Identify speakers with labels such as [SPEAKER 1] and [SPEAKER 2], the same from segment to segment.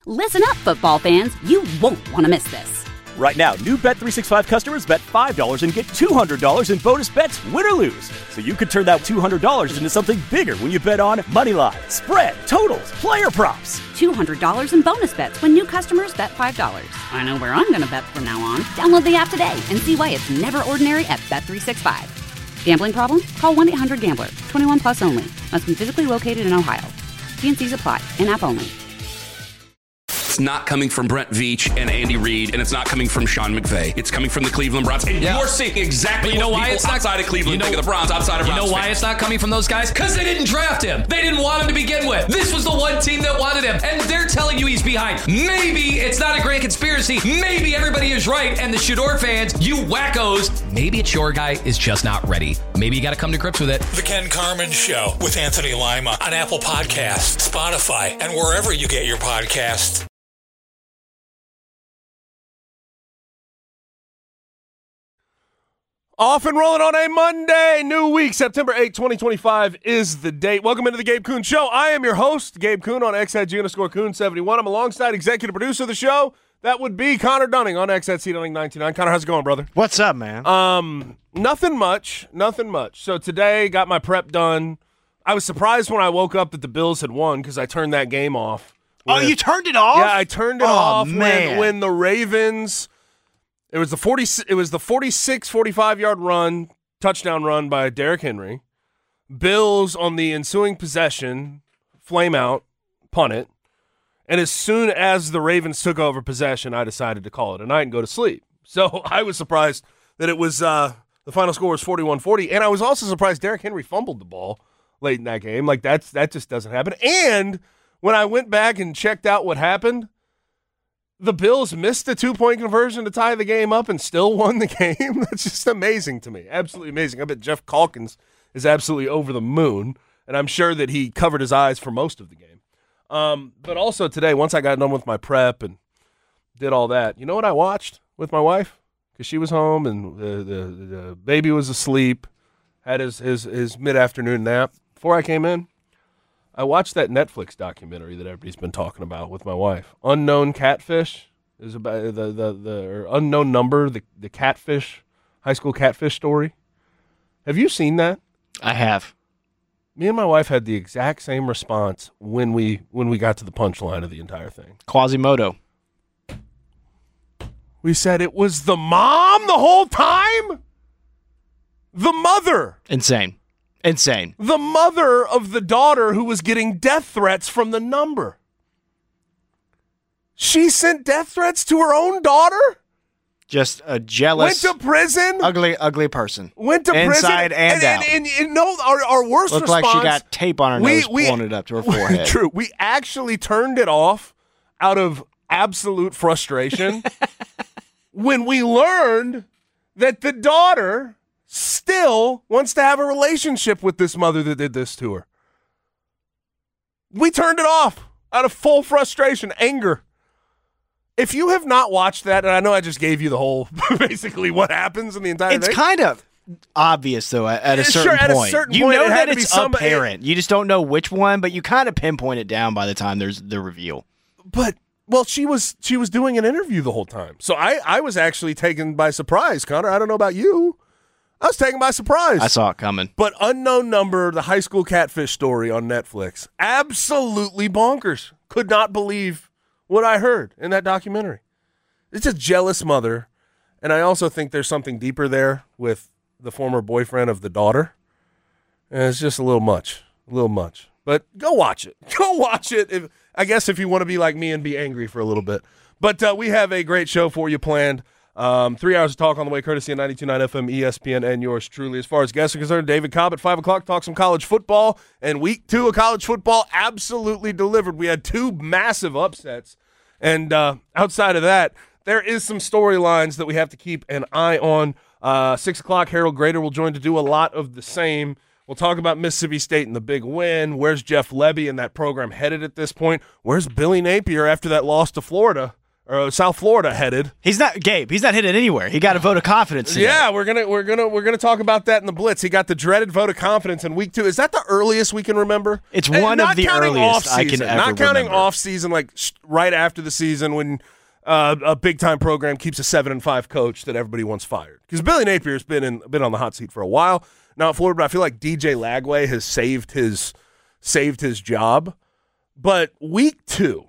[SPEAKER 1] Listen up, football fans. You won't want to miss this.
[SPEAKER 2] Right now, new Bet365 customers bet $5 and get $200 in bonus bets, win or lose. So you could turn that $200 into something bigger when you bet on money line, spread, totals, player props.
[SPEAKER 1] $200 in bonus bets when new customers bet $5. I know where I'm going to bet from now on. Download the app today and see why it's never ordinary at Bet365. Gambling problem? Call 1-800-GAMBLER. 21 plus only. Must be physically located in Ohio. T&Cs apply. In-app only.
[SPEAKER 3] It's not coming from Brent Veach and Andy Reid, and it's not coming from Sean McVay. It's coming from the Cleveland Browns. And you're seeing exactly what people outside of Cleveland think of the Browns, outside of Browns.
[SPEAKER 4] You know why it's not coming from those guys? Because they didn't draft him. They didn't want him to begin with. This was the one team that wanted him, and they're telling you he's behind. Maybe it's not a grand conspiracy. Maybe everybody is right, and the Shador fans, you wackos, maybe it's your guy is just not ready. Maybe you got to come to grips with it.
[SPEAKER 5] The Ken Carman Show with Anthony Lima on Apple Podcasts, Spotify, and wherever you get your podcasts.
[SPEAKER 6] Off and rolling on a Monday, new week, September 8, 2025 is the date. Welcome into the Gabe Kuhn Show. I am your host, Gabe Kuhn on X@G_Kuhn71. I'm alongside executive producer of the show. That would be Connor Dunning on X@CDunning99. Connor, how's it going, brother?
[SPEAKER 7] What's up, man?
[SPEAKER 6] Nothing much. So today, got my prep done. I was surprised when I woke up that the Bills had won because I turned that game off.
[SPEAKER 7] You turned it off?
[SPEAKER 6] Yeah, I turned it off
[SPEAKER 7] man.
[SPEAKER 6] when the Ravens... It was the 45-yard run, touchdown run by Derrick Henry. Bills on the ensuing possession, flame out, punt it. And as soon as the Ravens took over possession, I decided to call it a night and go to sleep. So I was surprised that it was the final score was 41-40. And I was also surprised Derrick Henry fumbled the ball late in that game. Like, that just doesn't happen. And when I went back and checked out what happened, the Bills missed the 2-point conversion to tie the game up and still won the game. That's just amazing to me. Absolutely amazing. I bet Jeff Calkins is absolutely over the moon, and I'm sure that he covered his eyes for most of the game. But also today, once I got done with my prep and did all that, you know what I watched with my wife? Because she was home and the baby was asleep, had his mid-afternoon nap. Before I came in, I watched that Netflix documentary that everybody's been talking about with my wife. Unknown Catfish is about the unknown number, the catfish, high school catfish story. Have you seen that?
[SPEAKER 7] I have.
[SPEAKER 6] Me and my wife had the exact same response when we got to the punchline of the entire thing.
[SPEAKER 7] Quasimodo.
[SPEAKER 6] We said it was the mom the whole time? The mother.
[SPEAKER 7] Insane.
[SPEAKER 6] The mother of the daughter who was getting death threats from the number. She sent death threats to her own daughter?
[SPEAKER 7] Just a jealous,
[SPEAKER 6] went to prison,
[SPEAKER 7] ugly person.
[SPEAKER 6] Went to prison,
[SPEAKER 7] inside and out.
[SPEAKER 6] And no, our worst
[SPEAKER 7] looked
[SPEAKER 6] response.
[SPEAKER 7] Like she got tape on her nose, pulling it up to her forehead.
[SPEAKER 6] True. We actually turned it off out of absolute frustration when we learned that the daughter still wants to have a relationship with this mother that did this to her. We turned it off out of full frustration, anger. If you have not watched that, and I know I just gave you the whole, basically what happens in the entire thing.
[SPEAKER 7] It's kind of obvious, though, at a certain point.
[SPEAKER 6] At a certain
[SPEAKER 7] you
[SPEAKER 6] point,
[SPEAKER 7] know
[SPEAKER 6] it
[SPEAKER 7] that
[SPEAKER 6] had to
[SPEAKER 7] it's
[SPEAKER 6] be
[SPEAKER 7] apparent. You just don't know which one, but you kind of pinpoint it down by the time there's the reveal.
[SPEAKER 6] But, well, she was doing an interview the whole time. So I was actually taken by surprise, Connor. I don't know about you. I was taken by surprise.
[SPEAKER 7] I saw it coming.
[SPEAKER 6] But Unknown Number, the high school catfish story on Netflix, absolutely bonkers. Could not believe what I heard in that documentary. It's a jealous mother, and I also think there's something deeper there with the former boyfriend of the daughter. And it's just a little much. But go watch it. I guess if you want to be like me and be angry for a little bit. But we have a great show for you planned. 3 hours of talk on the way, courtesy of 92.9 FM, ESPN, and yours truly. As far as guests are concerned, David Cobb at 5 o'clock, talk some college football, and week 2 of college football absolutely delivered. We had 2 massive upsets, and outside of that, there is some storylines that we have to keep an eye on. 6 o'clock, Harold Grader will join to do a lot of the same. We'll talk about Mississippi State and the big win. Where's Jeff Lebby and that program headed at this point? Where's Billy Napier after that loss to Florida South Florida headed.
[SPEAKER 7] He's not Gabe. He's not hitting anywhere. He got a vote of confidence today.
[SPEAKER 6] Yeah, we're gonna talk about that in the Blitz. He got the dreaded vote of confidence in week 2. Is that the earliest we can remember?
[SPEAKER 7] It's one of the earliest I can ever
[SPEAKER 6] Not counting
[SPEAKER 7] remember.
[SPEAKER 6] off season, like right after the season when a big time program keeps a 7-5 coach that everybody wants fired. Because Billy Napier's been on the hot seat for a while now at Florida, but I feel like DJ Lagway has saved his job. But week two.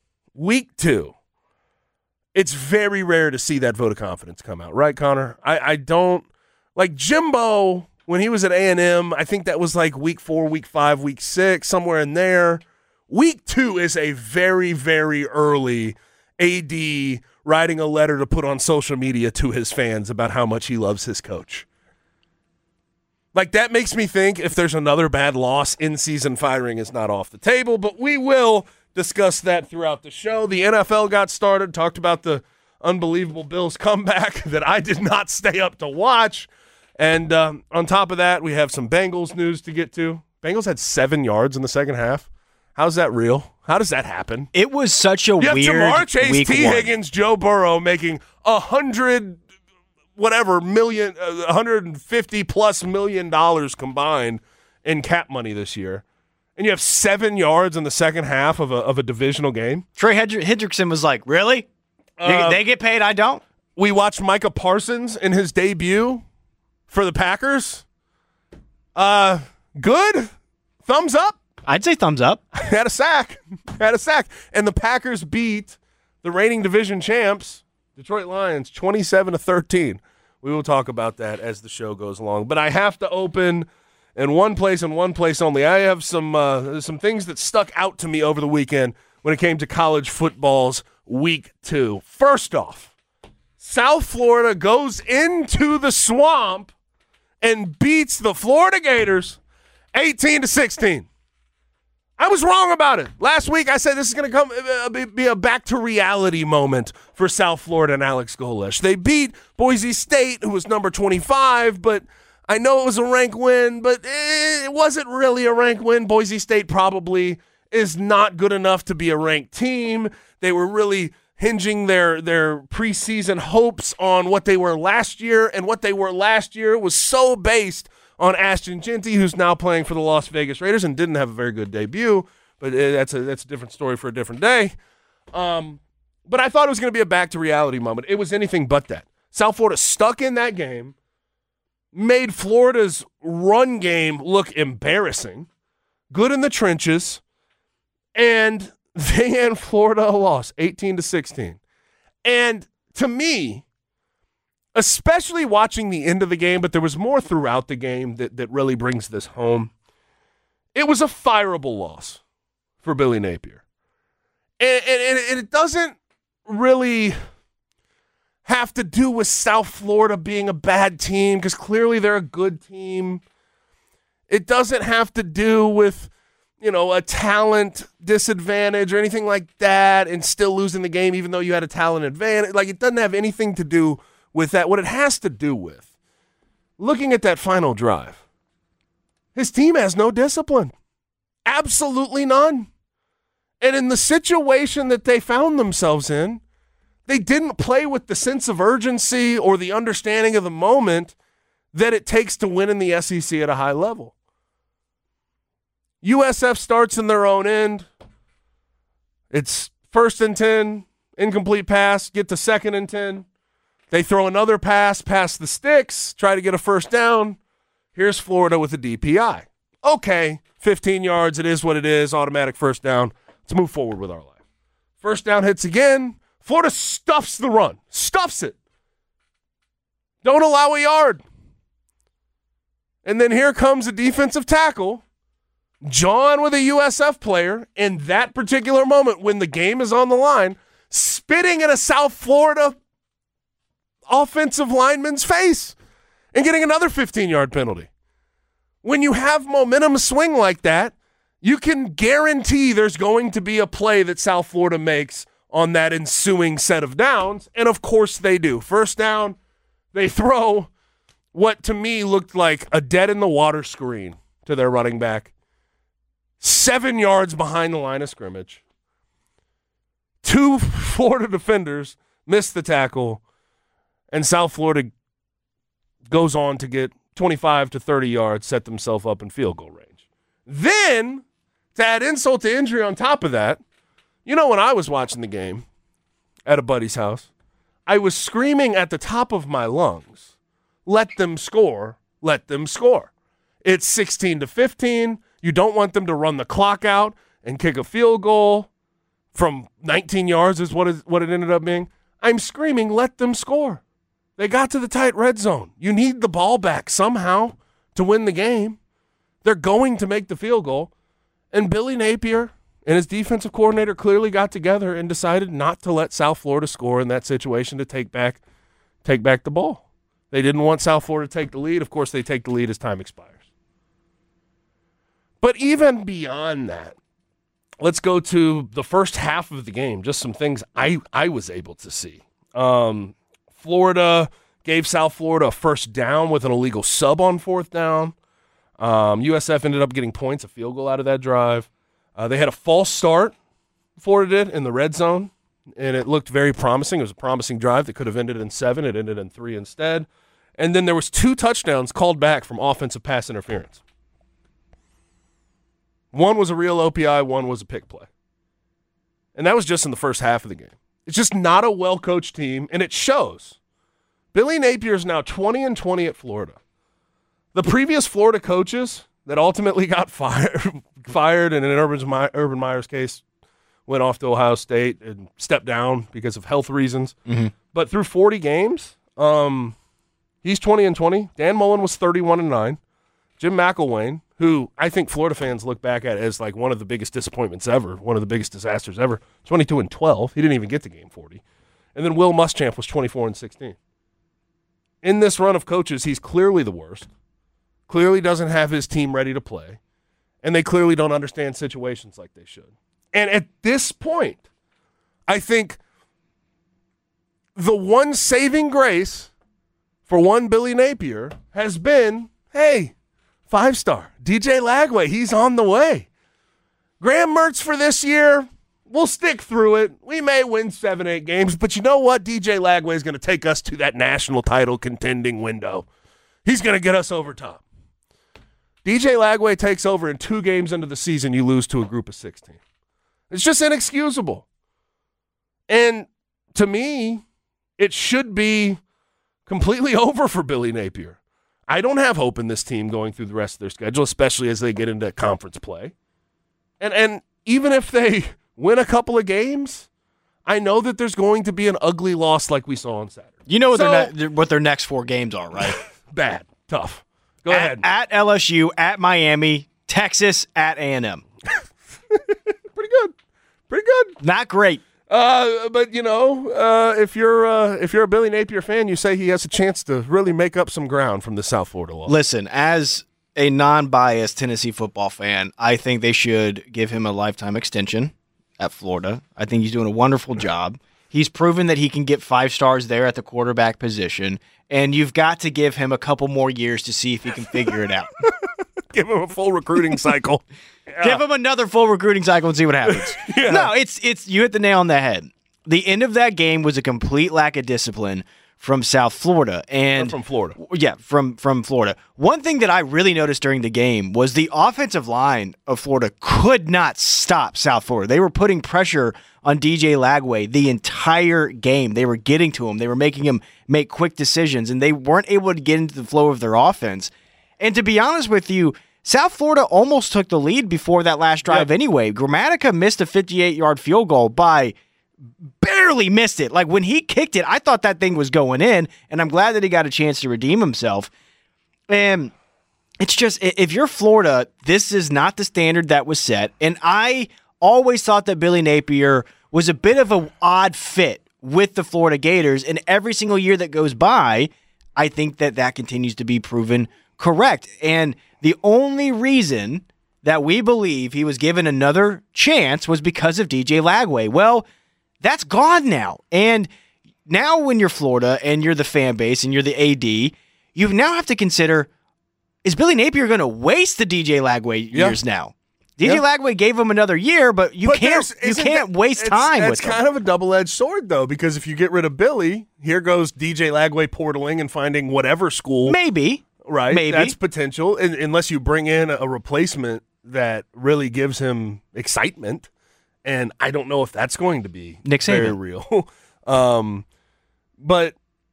[SPEAKER 6] It's very rare to see that vote of confidence come out, right, Connor? I don't like Jimbo when he was at A&M. I think that was like week 4, week 5, week 6, somewhere in there. Week 2 is a very, very early AD writing a letter to put on social media to his fans about how much he loves his coach. Like, that makes me think if there's another bad loss, in-season firing is not off the table, but we will discuss that throughout the show. The NFL got started, talked about the unbelievable Bills comeback that I did not stay up to watch. And on top of that, we have some Bengals news to get to. Bengals had 7 yards in the second half. How's that real? How does that happen?
[SPEAKER 7] It was such a weird
[SPEAKER 6] You have Jamar Chase,
[SPEAKER 7] week
[SPEAKER 6] T.
[SPEAKER 7] 1.
[SPEAKER 6] Higgins, Joe Burrow making $150+ million combined in cap money this year. And you have 7 yards in the second half of a divisional game.
[SPEAKER 7] Trey Hendrickson was like, really? They get paid, I don't?
[SPEAKER 6] We watched Micah Parsons in his debut for the Packers. Good. Thumbs up.
[SPEAKER 7] I'd say thumbs up.
[SPEAKER 6] Had a sack. And the Packers beat the reigning division champs, Detroit Lions, 27-13. We will talk about that as the show goes along. But I have to open in one place and one place only. I have some things that stuck out to me over the weekend when it came to college football's week 2. First off, South Florida goes into the swamp and beats the Florida Gators 18-16. I was wrong about it. Last week I said this is going to be a back-to-reality moment for South Florida and Alex Golesh. They beat Boise State, who was number 25, but I know it was a rank win, but it wasn't really a rank win. Boise State probably is not good enough to be a ranked team. They were really hinging their preseason hopes on what they were last year, and what they were last year was so based on Ashton Jeanty, who's now playing for the Las Vegas Raiders and didn't have a very good debut, but that's a different story for a different day. But I thought it was going to be a back-to-reality moment. It was anything but that. South Florida stuck in that game, made Florida's run game look embarrassing, good in the trenches, and they hand Florida a loss, 18-16. And to me, especially watching the end of the game, but there was more throughout the game that really brings this home, it was a fireable loss for Billy Napier. And it doesn't really have to do with South Florida being a bad team, because clearly they're a good team. It doesn't have to do with, a talent disadvantage or anything like that and still losing the game even though you had a talent advantage. Like, it doesn't have anything to do with that. What it has to do with, looking at that final drive, his team has no discipline. Absolutely none. And in the situation that they found themselves in, they didn't play with the sense of urgency or the understanding of the moment that it takes to win in the SEC at a high level. USF starts in their own end. It's 1st and 10, incomplete pass, get to 2nd and 10. They throw another pass past the sticks, try to get a first down. Here's Florida with a DPI. Okay, 15 yards, it is what it is, automatic first down. Let's move forward with our life. First down hits again. Florida stuffs the run, stuffs it. Don't allow a yard. And then here comes a defensive tackle, John with a USF player, in that particular moment when the game is on the line, spitting in a South Florida offensive lineman's face and getting another 15-yard penalty. When you have momentum swing like that, you can guarantee there's going to be a play that South Florida makes on that ensuing set of downs, and of course they do. First down, they throw what to me looked like a dead-in-the-water screen to their running back, 7 yards behind the line of scrimmage. 2 Florida defenders miss the tackle, and South Florida goes on to get 25 to 30 yards, set themselves up in field goal range. Then, to add insult to injury on top of that, when I was watching the game at a buddy's house, I was screaming at the top of my lungs, let them score, let them score. It's 16-15. You don't want them to run the clock out and kick a field goal from 19 yards is what it ended up being. I'm screaming, let them score. They got to the tight red zone. You need the ball back somehow to win the game. They're going to make the field goal. And Billy Napier and his defensive coordinator clearly got together and decided not to let South Florida score in that situation to take back the ball. They didn't want South Florida to take the lead. Of course, they take the lead as time expires. But even beyond that, let's go to the first half of the game, just some things I was able to see. Florida gave South Florida a first down with an illegal sub on fourth down. USF ended up getting points, a field goal out of that drive. They had a false start, Florida did, in the red zone, and it looked very promising. It was a promising drive that could have ended in 7. It ended in 3 instead. And then there was 2 touchdowns called back from offensive pass interference. One was a real OPI, one was a pick play. And that was just in the first half of the game. It's just not a well-coached team, and it shows. Billy Napier is now 20-20 at Florida. The previous Florida coaches that ultimately got fired, and in Urban Meyer's case, went off to Ohio State and stepped down because of health reasons. Mm-hmm. But through 40 games, he's 20-20. Dan Mullen was 31-9. Jim McElwain, who I think Florida fans look back at as like one of the biggest disappointments ever, one of the biggest disasters ever, 22-12. He didn't even get to game 40. And then Will Muschamp was 24-16. In this run of coaches, he's clearly the worst. Clearly doesn't have his team ready to play. And they clearly don't understand situations like they should. And at this point, I think the one saving grace for one Billy Napier has been, hey, 5-star, DJ Lagway, he's on the way. Graham Mertz for this year, we'll stick through it. We may win 7-8 games, but you know what? DJ Lagway is going to take us to that national title contending window. He's going to get us over top. DJ Lagway takes over in 2 games into the season, you lose to a group of 16. It's just inexcusable. And to me, it should be completely over for Billy Napier. I don't have hope in this team going through the rest of their schedule, especially as they get into conference play. And even if they win a couple of games, I know that there's going to be an ugly loss like we saw on Saturday.
[SPEAKER 7] You know what their next 4 games are, right?
[SPEAKER 6] Bad. Tough. Go ahead.
[SPEAKER 7] At LSU, at Miami, Texas, at A&M.
[SPEAKER 6] Pretty good.
[SPEAKER 7] Not great.
[SPEAKER 6] But if you're a Billy Napier fan, you say he has a chance to really make up some ground from the South Florida loss.
[SPEAKER 7] Listen, as a non-biased Tennessee football fan, I think they should give him a lifetime extension at Florida. I think he's doing a wonderful job. He's proven that he can get 5 stars there at the quarterback position, and you've got to give him a couple more years to see if he can figure it out.
[SPEAKER 6] Give him a full recruiting cycle.
[SPEAKER 7] Yeah. Give him another full recruiting cycle and see what happens. Yeah. No, it's you hit the nail on the head. The end of that game was a complete lack of discipline from South Florida. And
[SPEAKER 6] from Florida.
[SPEAKER 7] Yeah, from Florida. One thing that I really noticed during the game was the offensive line of Florida could not stop South Florida. They were putting pressure on DJ Lagway the entire game. They were getting to him. They were making him make quick decisions, and they weren't able to get into the flow of their offense. And to be honest with you, South Florida almost took the lead before that last drive anyway. Grammatica missed a 58-yard field goal by barely missed it. Like when he kicked it, I thought that thing was going in, and I'm glad that he got a chance to redeem himself. And it's just, if you're Florida, this is not the standard that was set. And I always thought that Billy Napier was a bit of an odd fit with the Florida Gators, and every single year that goes by, I think that continues to be proven correct. And the only reason that we believe he was given another chance was because of DJ Lagway. Well, that's gone now. And now when you're Florida and you're the fan base and you're the AD, you now have to consider, is Billy Napier going to waste the DJ Lagway years now? DJ Lagway gave him another year, but you can't waste time with him.
[SPEAKER 6] It's kind of a double-edged sword, though, because if you get rid of Billy, here goes DJ Lagway portaling and finding whatever school.
[SPEAKER 7] Maybe.
[SPEAKER 6] Right?
[SPEAKER 7] Maybe.
[SPEAKER 6] That's potential, unless you bring in a replacement that really gives him excitement. And I don't know if that's going to be
[SPEAKER 7] Nick Saban.
[SPEAKER 6] Very real. But,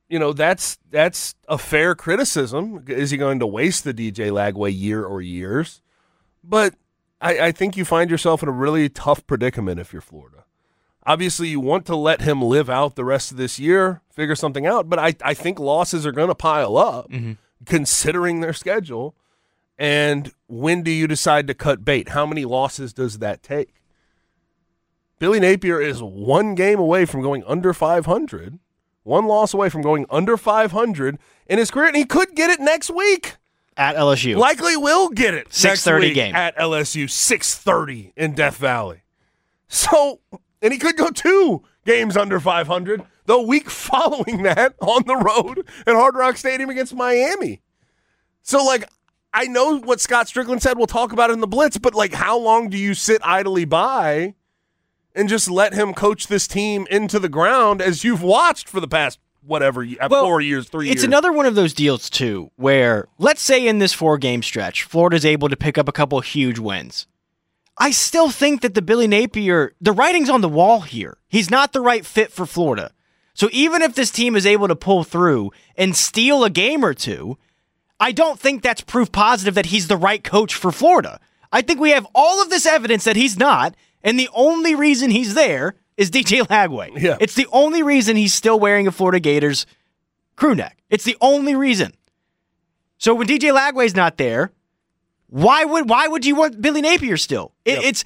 [SPEAKER 6] that's a fair criticism. Is he going to waste the DJ Lagway year or years? But I think you find yourself in a really tough predicament if you're Florida. Obviously, you want to let him live out the rest of this year, figure something out. But I think losses are going to pile up, considering their schedule. And when do you decide to cut bait? How many losses does that take? Billy Napier is one game away from going under 500, one loss away from going under 500 in his career, and he could get it next week.
[SPEAKER 7] At LSU.
[SPEAKER 6] Likely will get it
[SPEAKER 7] 6:30 game.
[SPEAKER 6] At LSU, 6:30 in Death Valley. So, and he could go 2 games under 500 the week following that on the road at Hard Rock Stadium against Miami. So, I know what Scott Strickland said. We'll talk about it in the Blitz, but, how long do you sit idly by and just let him coach this team into the ground as you've watched for the past 4 years, 3 years?
[SPEAKER 7] It's another one of those deals, too, where, let's say in this 4-game stretch, Florida's able to pick up a couple huge wins. I still think that the Billy Napier, the writing's on the wall here. He's not the right fit for Florida. So even if this team is able to pull through and steal a game or two, I don't think that's proof positive that he's the right coach for Florida. I think we have all of this evidence that he's not, and the only reason he's there is DJ Lagway.
[SPEAKER 6] Yeah.
[SPEAKER 7] It's the only reason he's still wearing a Florida Gators crew neck. It's the only reason. So when DJ Lagway's not there, why would you want Billy Napier still?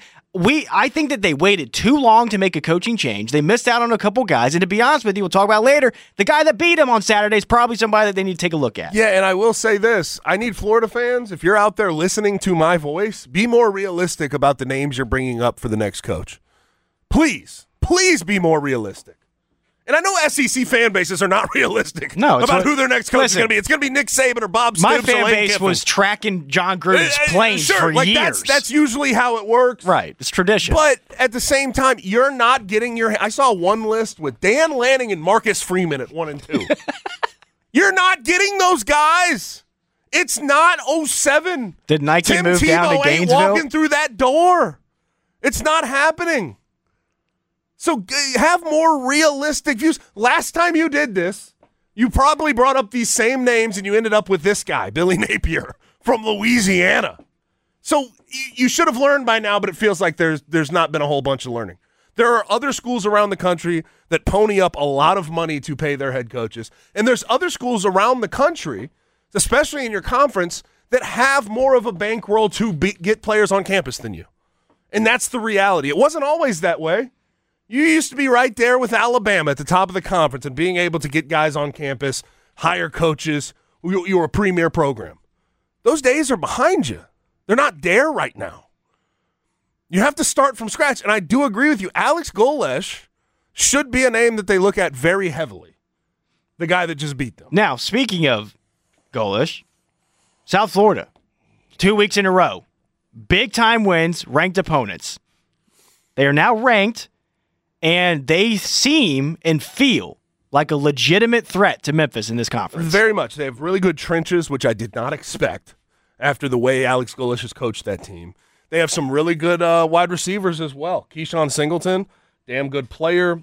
[SPEAKER 7] I think that they waited too long to make a coaching change. They missed out on a couple guys, and to be honest with you, we'll talk about later, the guy that beat him on Saturday is probably somebody that they need to take a look at.
[SPEAKER 6] Yeah, and I will say this. I need Florida fans, if you're out there listening to my voice, be more realistic about the names you're bringing up for the next coach. Please be more realistic. And I know SEC fan bases are not realistic about who their next coach is going to be. It's going to be Nick Saban or Bob Stoops.
[SPEAKER 7] My fan base was tracking John Gruden's planes for years.
[SPEAKER 6] That's usually how it works.
[SPEAKER 7] Right. It's tradition.
[SPEAKER 6] But at the same time, you're not getting I saw one list with Dan Lanning and Marcus Freeman at 1 and 2. You're not getting those guys. It's not 07.
[SPEAKER 7] Did Nike
[SPEAKER 6] Tim
[SPEAKER 7] move
[SPEAKER 6] Tebow
[SPEAKER 7] down to Gainesville?
[SPEAKER 6] ain't walking through that door. It's not happening. So have more realistic views. Last time you did this, you probably brought up these same names and you ended up with this guy, Billy Napier from Louisiana. So you should have learned by now, but it feels like there's not been a whole bunch of learning. There are other schools around the country that pony up a lot of money to pay their head coaches. And there's other schools around the country, especially in your conference, that have more of a bankroll to get players on campus than you. And that's the reality. It wasn't always that way. You used to be right there with Alabama at the top of the conference and being able to get guys on campus, hire coaches. You were a premier program. Those days are behind you. They're not there right now. You have to start from scratch. And I do agree with you. Alex Golesh should be a name that they look at very heavily. The guy that just beat them.
[SPEAKER 7] Now, speaking of Golesh, South Florida, 2 weeks in a row. Big-time wins, ranked opponents. They are now ranked, and they seem and feel like a legitimate threat to Memphis in this conference.
[SPEAKER 6] Very much. They have really good trenches, which I did not expect after the way Alex Golesh has coached that team. They have some really good wide receivers as well. Keyshawn Singleton, damn good player.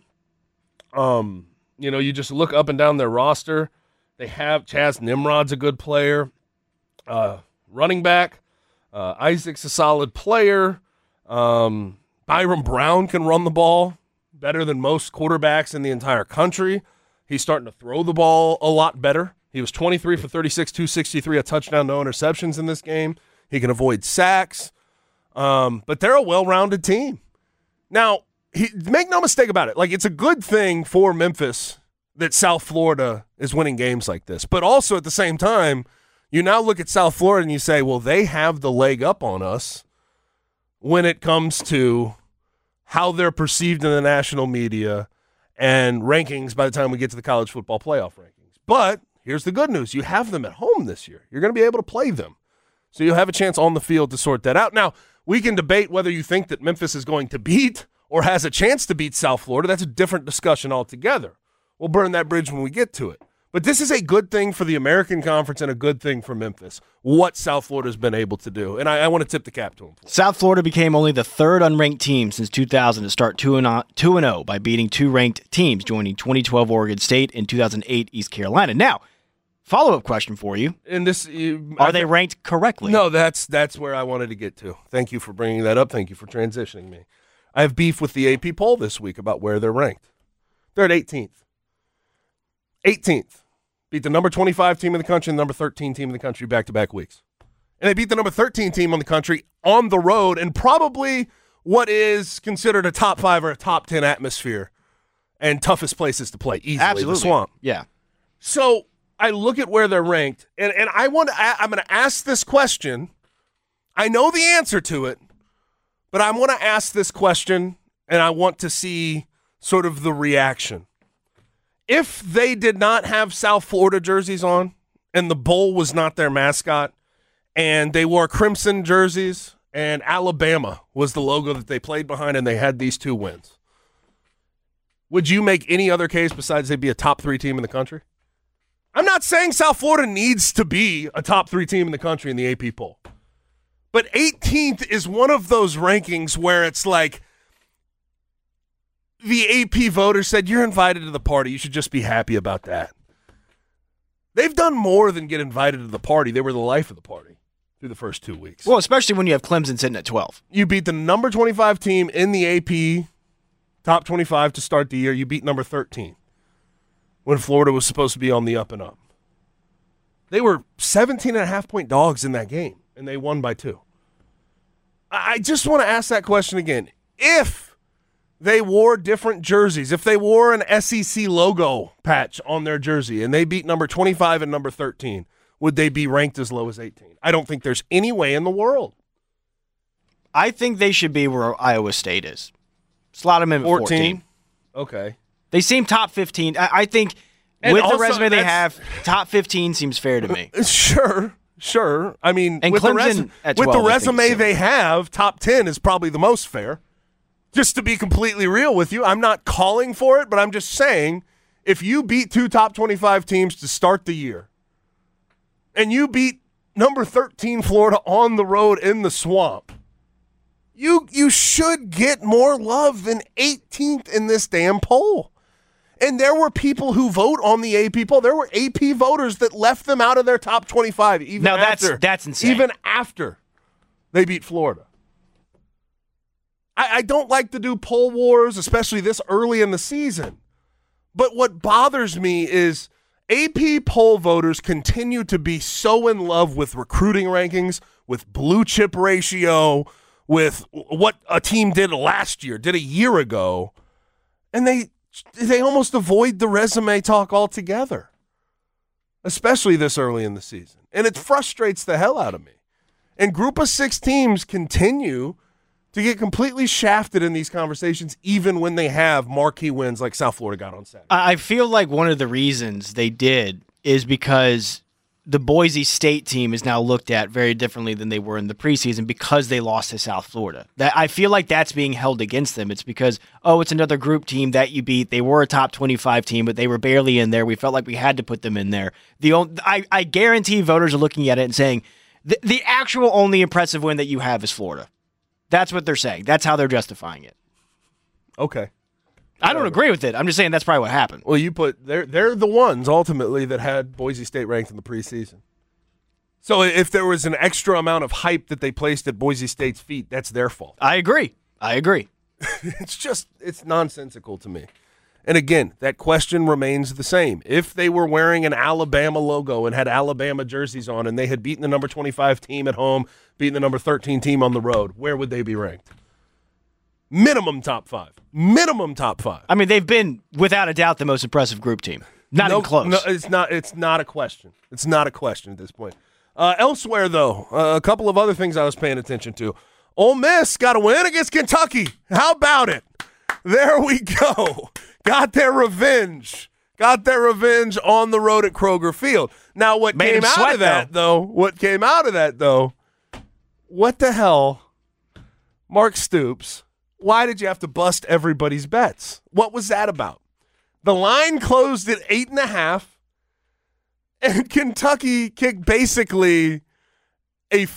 [SPEAKER 6] You just look up and down their roster. They have Chaz Nimrod's a good player. Running back, Isaac's a solid player. Byron Brown can run the ball better than most quarterbacks in the entire country. He's starting to throw the ball a lot better. He was 23 for 36, 263, a touchdown, no interceptions in this game. He can avoid sacks. But they're a well-rounded team. Now, make no mistake about it. It's a good thing for Memphis that South Florida is winning games like this. But also at the same time, you now look at South Florida and you say, well, they have the leg up on us when it comes to how they're perceived in the national media and rankings by the time we get to the college football playoff rankings. But here's the good news. You have them at home this year. You're going to be able to play them. So you'll have a chance on the field to sort that out. Now, We can debate whether you think that Memphis is going to beat or has a chance to beat South Florida. That's a different discussion altogether. We'll burn that bridge when we get to it. But this is a good thing for the American Conference and a good thing for Memphis, what South Florida's been able to do. And I want to tip the cap to them.
[SPEAKER 7] South Florida became only the third unranked team since 2000 to start 2-0 by beating two ranked teams, joining 2012 Oregon State and 2008 East Carolina. Now, follow-up question for you.
[SPEAKER 6] And this,
[SPEAKER 7] are they ranked correctly?
[SPEAKER 6] No, that's where I wanted to get to. Thank you for bringing that up. Thank you for transitioning me. I have beef with the AP poll this week about where they're ranked. They're at 18th. 18th. Beat the number 25 team in the country and the number 13 team in the country back-to-back weeks. And they beat the number 13 team on the country on the road and probably what is considered a top 5 or a top 10 atmosphere and toughest places to play easily.
[SPEAKER 7] Absolutely.
[SPEAKER 6] The Swamp.
[SPEAKER 7] Yeah.
[SPEAKER 6] So I look at where they're ranked, and I'm going to ask this question. I know the answer to it, but I'm going to ask this question, and I want to see sort of the reaction. If they did not have South Florida jerseys on and the Bowl was not their mascot and they wore crimson jerseys and Alabama was the logo that they played behind and they had these 2 wins, would you make any other case besides they'd be a top 3 team in the country? I'm not saying South Florida needs to be a top 3 team in the country in the AP poll, but 18th is one of those rankings where it's like, the AP voters said, you're invited to the party. You should just be happy about that. They've done more than get invited to the party. They were the life of the party through the first 2 weeks.
[SPEAKER 7] Well, especially when you have Clemson sitting at 12.
[SPEAKER 6] You beat the number 25 team in the AP top 25 to start the year. You beat number 13 when Florida was supposed to be on the up and up. They were 17.5-point dogs in that game, and they won by 2. I just want to ask that question again. If they wore different jerseys, if they wore an SEC logo patch on their jersey and they beat number 25 and number 13, would they be ranked as low as 18? I don't think there's any way in the world.
[SPEAKER 7] I think they should be where Iowa State is. Slot them in at 14.
[SPEAKER 6] Okay.
[SPEAKER 7] They seem top 15. I think with the resume they have, top 15 seems fair to me.
[SPEAKER 6] Sure. I mean,
[SPEAKER 7] and
[SPEAKER 6] with
[SPEAKER 7] Clemson
[SPEAKER 6] the resume they have, top 10 is probably the most fair. Just to be completely real with you, I'm not calling for it, but I'm just saying if you beat 2 top 25 teams to start the year and you beat number 13 Florida on the road in the Swamp, you should get more love than 18th in this damn poll. And there were people who vote on the AP poll. There were AP voters that left them out of their top 25
[SPEAKER 7] that's insane.
[SPEAKER 6] Even after they beat Florida. I don't like to do poll wars, especially this early in the season. But what bothers me is AP poll voters continue to be so in love with recruiting rankings, with blue chip ratio, with what a team did last year, did a year ago, and they almost avoid the resume talk altogether, especially this early in the season. And it frustrates the hell out of me. And Group of 6 teams continue to get completely shafted in these conversations, even when they have marquee wins like South Florida got on Saturday.
[SPEAKER 7] I feel like one of the reasons they did is because the Boise State team is now looked at very differently than they were in the preseason because they lost to South Florida. I feel like that's being held against them. It's because, it's another group team that you beat. They were a top 25 team, but they were barely in there. We felt like we had to put them in there. I guarantee voters are looking at it and saying, the actual only impressive win that you have is Florida. That's what they're saying. That's how they're justifying it.
[SPEAKER 6] Okay.
[SPEAKER 7] I don't agree with it. I'm just saying that's probably what happened.
[SPEAKER 6] Well, they're the ones ultimately that had Boise State ranked in the preseason. So if there was an extra amount of hype that they placed at Boise State's feet, that's their fault.
[SPEAKER 7] I agree.
[SPEAKER 6] It's nonsensical to me. And again, that question remains the same. If they were wearing an Alabama logo and had Alabama jerseys on and they had beaten the number 25 team at home, beaten the number 13 team on the road, where would they be ranked? Minimum top 5. I
[SPEAKER 7] mean, they've been, without a doubt, the most impressive group team. Not even close.
[SPEAKER 6] No, it's not a question. It's not a question at this point. Elsewhere, though, a couple of other things I was paying attention to. Ole Miss got a win against Kentucky. How about it? There we go. Got their revenge on the road at Kroger Field. Now, what came out of that, though, what the hell Mark Stoops, why did you have to bust everybody's bets? What was that about? The line closed at 8.5, and Kentucky kicked basically a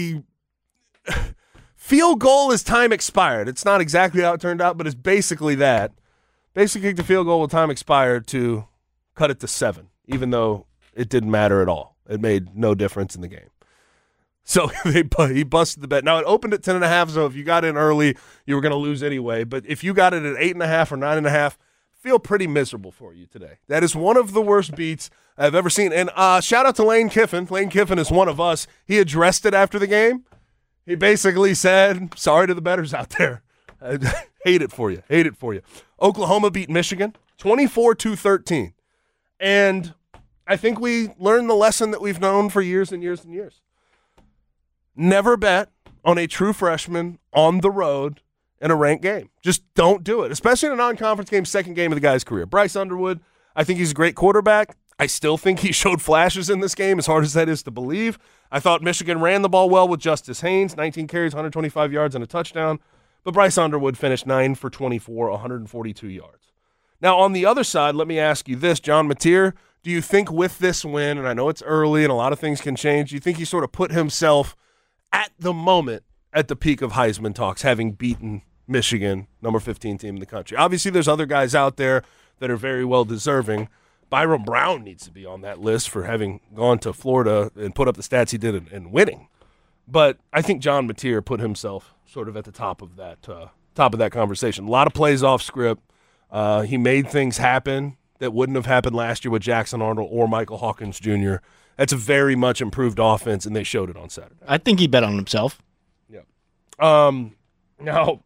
[SPEAKER 6] field goal as time expired. It's not exactly how it turned out, but it's basically that. Basically kicked a field goal with time expired to cut it to 7, even though it didn't matter at all. It made no difference in the game. So he busted the bet. Now, it opened at 10.5, so if you got in early, you were going to lose anyway. But if you got it at 8.5 or 9.5, feel pretty miserable for you today. That is one of the worst beats I've ever seen. And shout out to Lane Kiffin. Lane Kiffin is one of us. He addressed it after the game. He basically said, sorry to the bettors out there. I hate it for you. Hate it for you. Oklahoma beat Michigan 24-13. And I think we learned the lesson that we've known for years and years and years. Never bet on a true freshman on the road in a ranked game. Just don't do it, especially in a non-conference game, second game of the guy's career. Bryce Underwood, I think he's a great quarterback. I still think he showed flashes in this game, as hard as that is to believe. I thought Michigan ran the ball well with Justice Haynes, 19 carries, 125 yards, and a touchdown. But Bryce Underwood finished 9 for 24, 142 yards. Now, on the other side, let me ask you this, John Mateer, do you think with this win, and I know it's early and a lot of things can change, do you think he sort of put himself at the moment at the peak of Heisman talks, having beaten Michigan, number 15 team in the country? Obviously, there's other guys out there that are very well deserving. Byron Brown needs to be on that list for having gone to Florida and put up the stats he did in winning. But I think John Mateer put himself sort of at the top of that conversation. A lot of plays off script. He made things happen that wouldn't have happened last year with Jackson Arnold or Michael Hawkins Jr. That's a very much improved offense, and they showed it on Saturday.
[SPEAKER 7] I think he bet on himself.
[SPEAKER 6] Yeah. Now,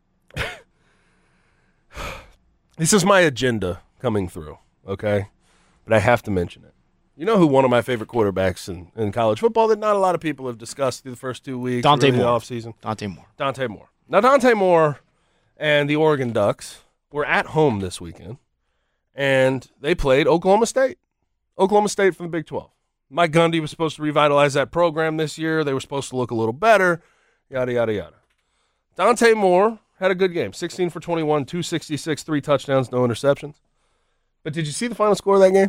[SPEAKER 6] this is my agenda coming through, okay? But I have to mention it. You know who one of my favorite quarterbacks in college football that not a lot of people have discussed through the first 2 weeks
[SPEAKER 7] Dante
[SPEAKER 6] of the
[SPEAKER 7] Moore.
[SPEAKER 6] offseason?
[SPEAKER 7] Dante Moore.
[SPEAKER 6] Now, Dante Moore and the Oregon Ducks were at home this weekend, and they played Oklahoma State. Oklahoma State from the Big 12. Mike Gundy was supposed to revitalize that program this year. They were supposed to look a little better, yada, yada, yada. Dante Moore had a good game, 16 for 21, 266, 3 touchdowns, no interceptions. But did you see the final score of that game?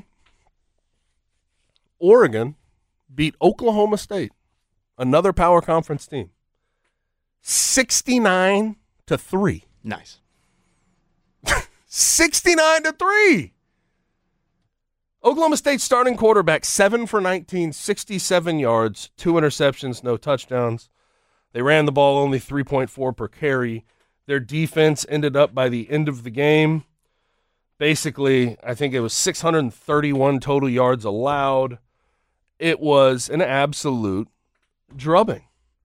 [SPEAKER 6] Oregon beat Oklahoma State, another power conference team, 69-3.
[SPEAKER 7] Nice.
[SPEAKER 6] 69-3. Oklahoma State starting quarterback, 7 for 19, 67 yards, 2 interceptions, no touchdowns. They ran the ball only 3.4 per carry. Their defense ended up by the end of the game. Basically, I think it was 631 total yards allowed. It was an absolute drubbing.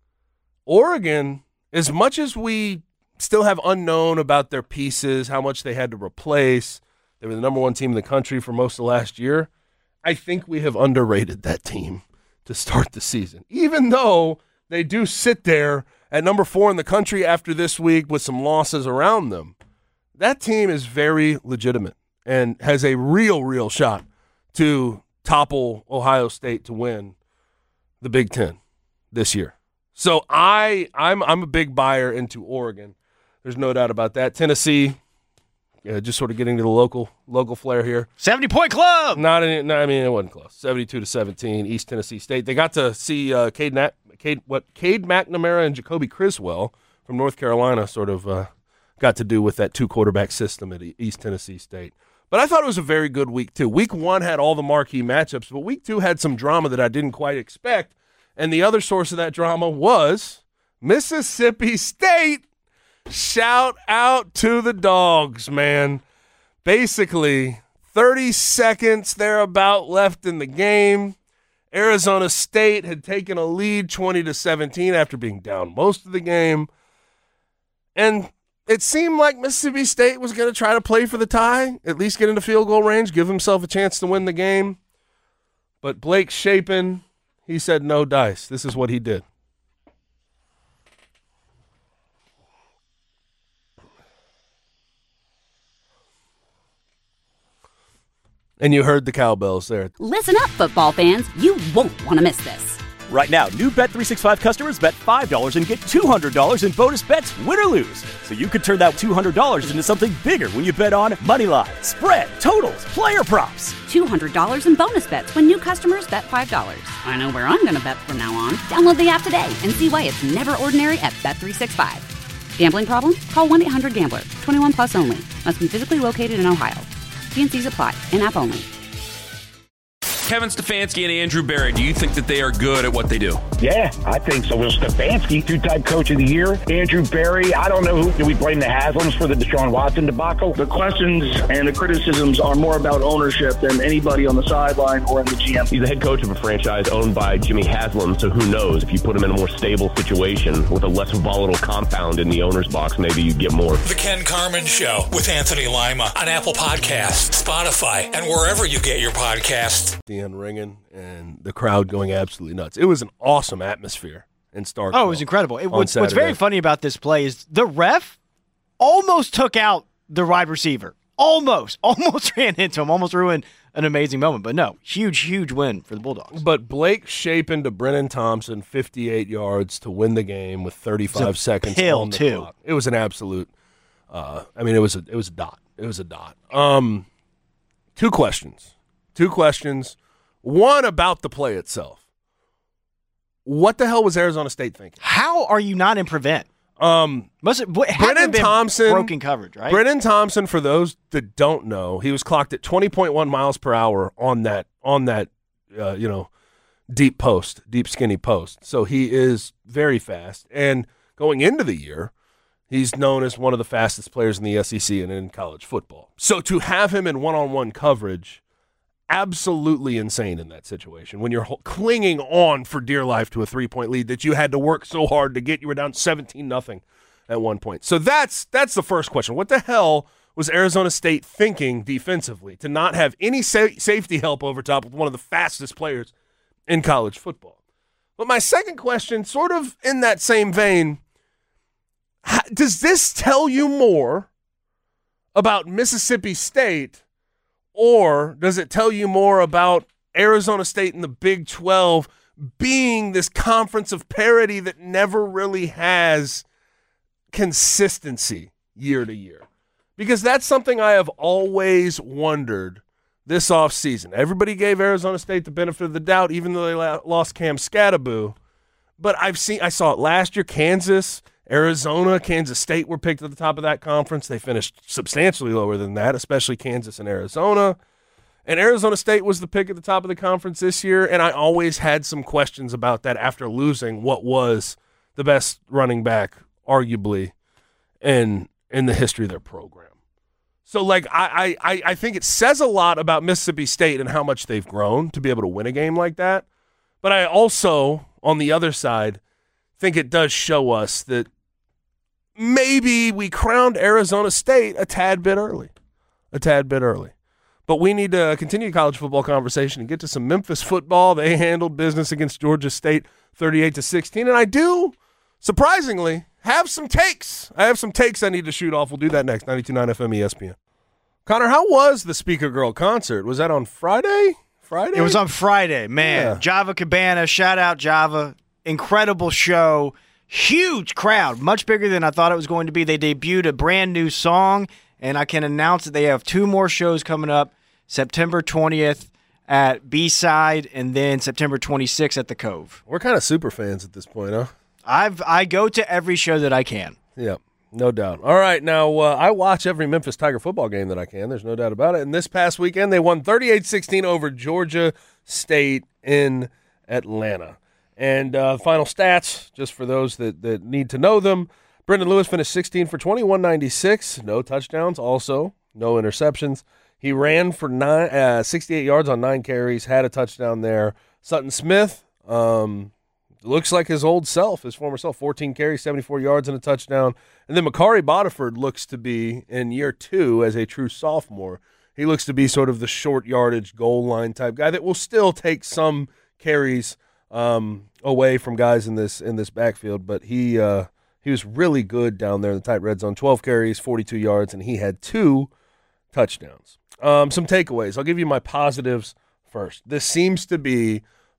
[SPEAKER 6] Oregon, as much as we still have unknown about their pieces, how much they had to replace, they were the number 1 team in the country for most of last year, I think we have underrated that team to start the season. Even though they do sit there at number 4 in the country after this week with some losses around them, that team is very legitimate and has a real shot to topple Ohio State to win the Big Ten this year. So I'm a big buyer into Oregon. There's no doubt about that. Tennessee, just sort of getting to the local flair here.
[SPEAKER 7] 70-point club.
[SPEAKER 6] No, I mean, it wasn't close. 72-17, East Tennessee State. They got to see Cade McNamara and Jacoby Criswell from North Carolina sort of got to do with that 2-quarterback system at East Tennessee State. But I thought it was a very good week, too. Week 1 had all the marquee matchups, but week 2 had some drama that I didn't quite expect. And the other source of that drama was Mississippi State. Shout out to the Dogs, man. Basically, 30 seconds thereabout left in the game. Arizona State had taken a lead 20-17 after being down most of the game. And it seemed like Mississippi State was going to try to play for the tie, at least get into field goal range, give himself a chance to win the game. But Blake Shapen, he said no dice. This is what he did. And you heard the cowbells there.
[SPEAKER 1] Listen up, football fans. You won't want to miss this.
[SPEAKER 2] Right now, new Bet365 customers bet $5 and get $200 in bonus bets, win or lose. So you could turn that $200 into something bigger when you bet on moneyline, spread, totals, player props.
[SPEAKER 1] $200 in bonus bets when new customers bet $5. I know where I'm going to bet from now on. Download the app today and see why it's never ordinary at Bet365. Gambling problem? Call 1-800-GAMBLER. 21 plus only. Must be physically located in Ohio. T&Cs apply. In-app only.
[SPEAKER 3] Kevin Stefanski and Andrew Berry, do you think that they are good at what they do?
[SPEAKER 8] Yeah, I think so. Well, Stefanski, two-time coach of the year. Andrew Berry, I don't know who. Do we blame the Haslams for the Deshaun Watson debacle?
[SPEAKER 9] The questions and the criticisms are more about ownership than anybody on the sideline or in the GM.
[SPEAKER 10] He's the head coach of a franchise owned by Jimmy Haslam, so who knows? If you put him in a more stable situation with a less volatile compound in the owner's box, maybe you'd get more.
[SPEAKER 5] The Ken Carman Show with Anthony Lima on Apple Podcasts, Spotify, and wherever you get your podcasts.
[SPEAKER 6] Ringing and the crowd going absolutely nuts. It was an awesome atmosphere in Starkville.
[SPEAKER 7] Oh, it was incredible. What's very funny about this play is the ref almost took out the wide receiver. Almost ran into him. Almost ruined an amazing moment. But no, huge win for the Bulldogs.
[SPEAKER 6] But Blake Shapen to Brennan Thompson, 58 yards to win the game with 35 seconds on the clock. It was an absolute. It was a dot. It was a dot. Two questions. One about the play itself. What the hell was Arizona State thinking?
[SPEAKER 7] How are you not in prevent?
[SPEAKER 6] Brennan Thompson,
[SPEAKER 7] broken coverage, right?
[SPEAKER 6] Brennan Thompson, for those that don't know, he was clocked at 20.1 miles per hour on that deep skinny post. So he is very fast. And going into the year, he's known as one of the fastest players in the SEC and in college football. So to have him in one-on-one coverage, absolutely insane in that situation when you're clinging on for dear life to a 3-point lead that you had to work so hard to get. You were down 17-0 at one point. So that's the first question. What the hell was Arizona State thinking defensively to not have any safety help over top with one of the fastest players in college football? But my second question, sort of in that same vein, does this tell you more about Mississippi State, or does it tell you more about Arizona State and the Big 12 being this conference of parity that never really has consistency year to year? Because that's something I have always wondered this offseason. Everybody gave Arizona State the benefit of the doubt, even though they lost Cam Skattebo. But I saw it last year. Kansas, Arizona, Kansas State were picked at the top of that conference. They finished substantially lower than that, especially Kansas and Arizona. And Arizona State was the pick at the top of the conference this year, and I always had some questions about that after losing what was the best running back, arguably, in the history of their program. So, I think it says a lot about Mississippi State and how much they've grown to be able to win a game like that. But I also, on the other side, think it does show us that maybe we crowned Arizona State a tad bit early. But we need to continue the college football conversation and get to some Memphis football. They handled business against Georgia State 38-16. And I do, surprisingly, have some takes. I have some takes I need to shoot off. We'll do that next. 92.9 FM ESPN. Connor, how was the Speaker Girl concert? Was that on Friday?
[SPEAKER 7] It was on Friday, man.
[SPEAKER 6] Yeah.
[SPEAKER 7] Java Cabana, shout out Java. Incredible show. Huge crowd, much bigger than I thought it was going to be. They debuted a brand new song, and I can announce that they have 2 more shows coming up, September 20th at B-Side, and then September 26th at the Cove.
[SPEAKER 6] We're kind of super fans at this point, huh?
[SPEAKER 7] I go to every show that I can.
[SPEAKER 6] Yeah, no doubt. All right, now I watch every Memphis Tiger football game that I can. There's no doubt about it. And this past weekend, they won 38-16 over Georgia State in Atlanta. And final stats, just for those that need to know them. Brendan Lewis finished 16 for 2196, no touchdowns, also no interceptions. He ran for 68 yards on 9 carries, had a touchdown there. Sutton Smith looks like his old self, his former self, 14 carries, 74 yards and a touchdown. And then Makari Bodiford looks to be, in year 2 as a true sophomore, he looks to be sort of the short yardage goal line type guy that will still take some carries away from guys in this backfield, but he was really good down there in the tight red zone. 12 carries, 42 yards, and he had 2 touchdowns. Some takeaways. I'll give you my positives first. This seems to be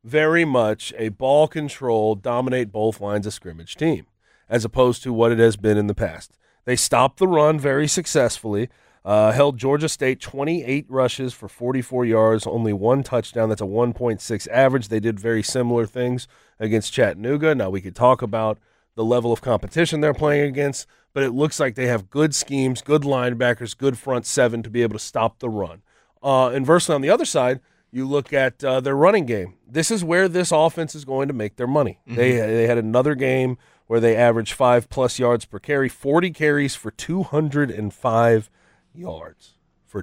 [SPEAKER 6] very much a ball control, dominate both lines of scrimmage team, as opposed to what it has been in the past. They stopped the run very successfully, held Georgia State 28 rushes for 44 yards, only one touchdown. That's a 1.6 average. They did very similar things against Chattanooga. Now, we could talk about the level of competition they're playing against, but it looks like they have good schemes, good linebackers, good front seven to be able to stop the run. Inversely, on the other side, you look at their running game. This is where this offense is going to make their money. Mm-hmm. They had another game where they averaged 5+ yards per carry, 40 carries for 205 yards.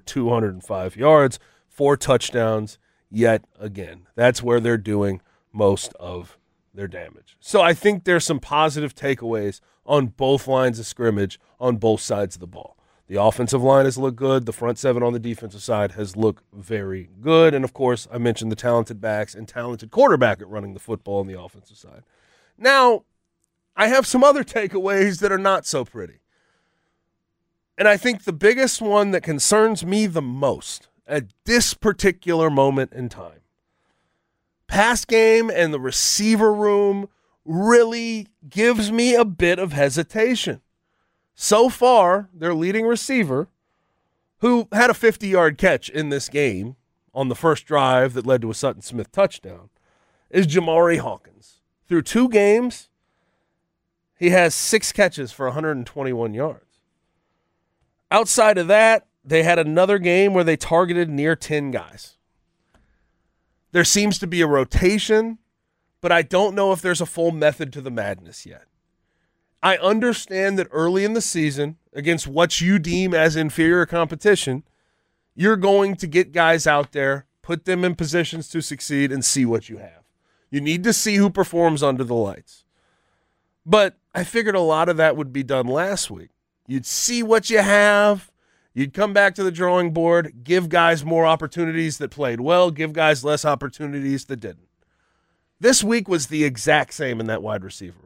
[SPEAKER 6] 4 touchdowns yet again. That's where they're doing most of their damage. So I think there's some positive takeaways on both lines of scrimmage on both sides of the ball. The offensive line has looked good. The front seven on the defensive side has looked very good. And, of course, I mentioned the talented backs and talented quarterback at running the football on the offensive side. Now, I have some other takeaways that are not so pretty. And I think the biggest one that concerns me the most at this particular moment in time, pass game and the receiver room really gives me a bit of hesitation. So far, their leading receiver, who had a 50-yard catch in this game on the first drive that led to a Sutton Smith touchdown, is Jamari Hawkins. Through 2 games, he has 6 catches for 121 yards. Outside of that, they had another game where they targeted near 10 guys. There seems to be a rotation, but I don't know if there's a full method to the madness yet. I understand that early in the season, against what you deem as inferior competition, you're going to get guys out there, put them in positions to succeed, and see what you have. You need to see who performs under the lights. But I figured a lot of that would be done last week. You'd see what you have. You'd come back to the drawing board, give guys more opportunities that played well, give guys less opportunities that didn't. This week was the exact same in that wide receiver room.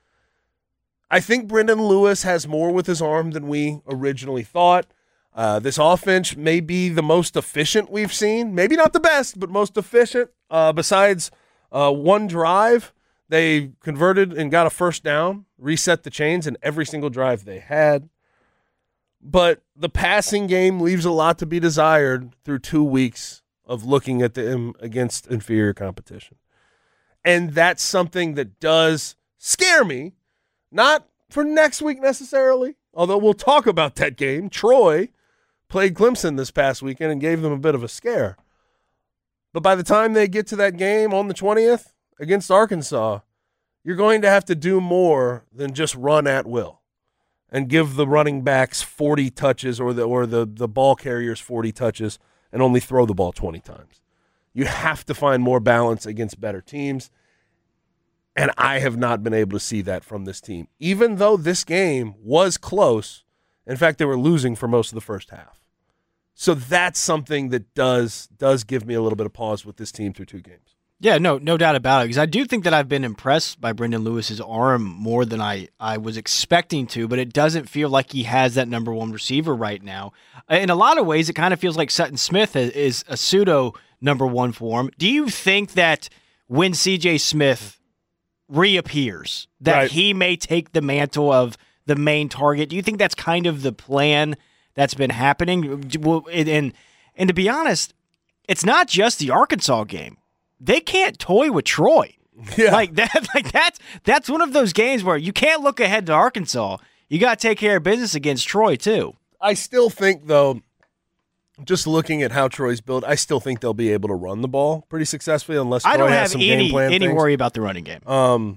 [SPEAKER 6] I think Brendan Lewis has more with his arm than we originally thought. This offense may be the most efficient we've seen. Maybe not the best, but most efficient. Besides one drive, they converted and got a first down, reset the chains in every single drive they had. But the passing game leaves a lot to be desired through 2 weeks of looking at them against inferior competition. And that's something that does scare me. Not for next week necessarily, although we'll talk about that game. Troy played Clemson this past weekend and gave them a bit of a scare. But by the time they get to that game on the 20th against Arkansas, you're going to have to do more than just run at will and give the running backs 40 touches or the ball carriers 40 touches and only throw the ball 20 times. You have to find more balance against better teams. And I have not been able to see that from this team, even though this game was close. In fact, they were losing for most of the first half. So that's something that does give me a little bit of pause with this team through 2 games.
[SPEAKER 7] Yeah, no doubt about it, because I do think that I've been impressed by Brendan Lewis's arm more than I was expecting to, but it doesn't feel like he has that number one receiver right now. In a lot of ways, it kind of feels like Sutton Smith is a pseudo number one for him. Do you think that when C.J. Smith reappears, that he may take the mantle of the main target? Do you think that's kind of the plan that's been happening? And to be honest, it's not just the Arkansas game. They can't toy with Troy. Yeah. That's one of those games where you can't look ahead to Arkansas. You got to take care of business against Troy too.
[SPEAKER 6] I still think, though, just looking at how Troy's built, I still think they'll be able to run the ball pretty successfully unless Troy has some game plan.
[SPEAKER 7] I don't have any worry about the running game.